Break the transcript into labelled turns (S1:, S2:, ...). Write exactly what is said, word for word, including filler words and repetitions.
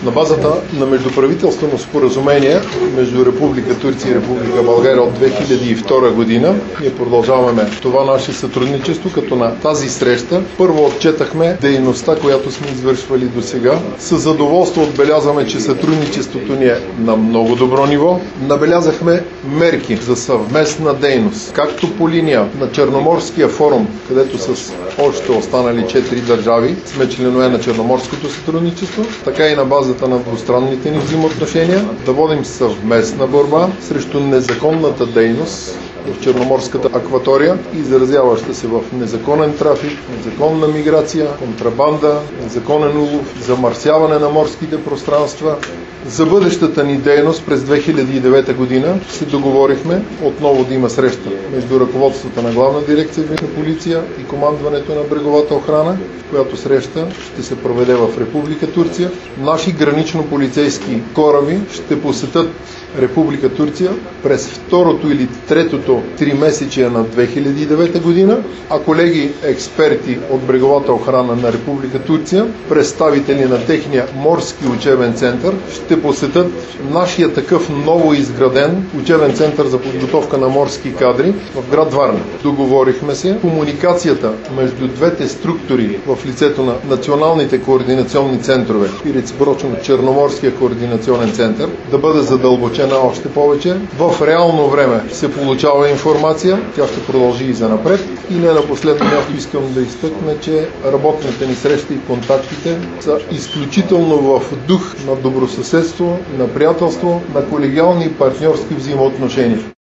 S1: На базата на междуправителствено споразумение между Република Турция и Република България от две хиляди и втора година ние продължаваме това наше сътрудничество, като на тази среща първо отчетахме дейността, която сме извършвали до сега. С задоволство отбелязваме, че сътрудничеството ни е на много добро ниво. Набелязахме мерки за съвместна дейност, както по линия на Черноморския форум, където с още останали четири държави сме членове на Черноморското сътрудничество, така и на базата на двустранните ни взаимоотношения да водим съвместна борба срещу незаконната дейност в Черноморската акватория, изразяваща се в незаконен трафик, незаконна миграция, контрабанда, незаконен улов, замърсяване на морските пространства. За бъдещата ни дейност през две хиляди и девета година се договорихме отново да има среща между ръководството на Главна дирекция Гранична полиция и командването на бреговата охрана, която среща ще се проведе в Република Турция. Наши гранично-полицейски кораби ще посетят Република Турция през второто или третото тримесечие на две хиляди и девета година, а колеги експерти от бреговата охрана на Република Турция, представители на техния морски учебен център, ще посетят нашия такъв ново изграден учебен център за подготовка на морски кадри в град Варна. Договорихме се комуникацията между двете структури в лицето на националните координационни центрове Пирец Брочно Черноморския координационен център да бъде задълбочена още повече. В реално време се получава информация, тя ще продължи и за напред. И не на последно място искам да изтъкна, че работните ни срещи и контактите са изключително в дух на добросъседство, на приятелство, на колегиални и партньорски взаимоотношения.